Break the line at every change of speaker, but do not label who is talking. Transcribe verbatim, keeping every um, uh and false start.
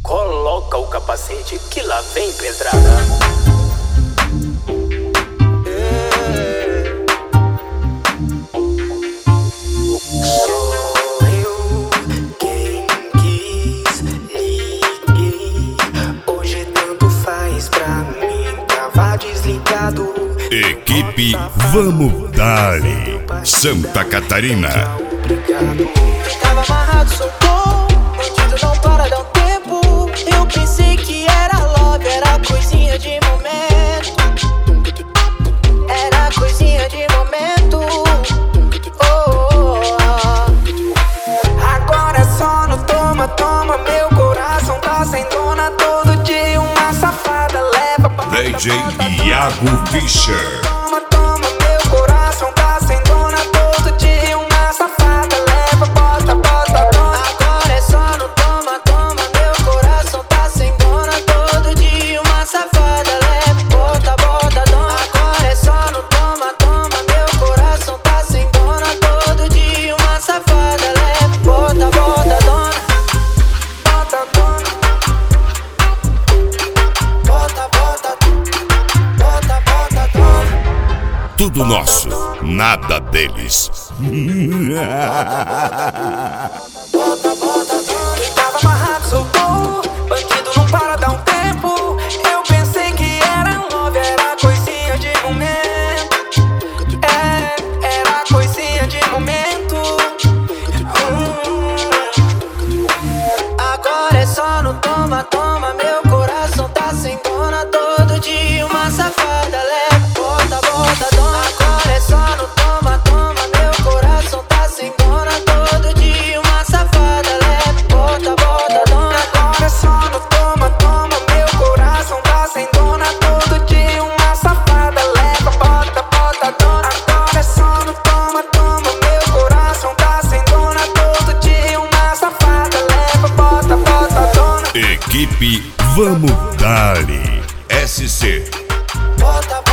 Coloca o capacete que lá vem pedrada. Sou eu quem quis, liguei. Hoje tanto faz pra mim, tava desligado.
Equipe Vamos Dali, Santa Catarina.
Tava amarrado, soltou, bandido não para, dá um tempo. Eu pensei que era love, era coisinha de momento. Era coisinha de momento. Oh, oh, oh. Agora é só no toma, toma. Meu coração tá sem dona. Todo dia uma safada leva pra
D J Iago Fischer.
Toma, toma, meu coração tá sem dona. Todo dia uma safada leva, bota, bota, dona. Agora é só no toma, toma. Meu coração tá sem dona. Todo dia uma safada leva, bota, bota, dona. Agora é só no toma, toma. Meu coração tá sem dona. Todo dia uma safada leva, bota, bota, dona. Bota, dona. Bota, bota, bota, bota, dona.
Tudo nosso, nada deles.
Bota, bota, quem tava amarrado soltou. Bandido não para, dá um tempo. Eu pensei que era um love, era coisinha de momento. É, era coisinha de momento. Hum. Agora é só no toma, toma. Meu coração tá sem dona. Todo dia uma safada leva, bota, bota, dona. Agora é só no toma, toma. Meu coração tá sem dona. Todo dia uma safada leva, bota, bota, dona. Agora é só no toma, toma. Meu coração tá sem dona. Todo dia uma safada leva, bota, bota, dona. Agora é só no toma, toma. Meu coração tá sem dona. Todo dia uma safada leva, bota, bota, dona.
Equipe Vamos Dali, S C.
Bota,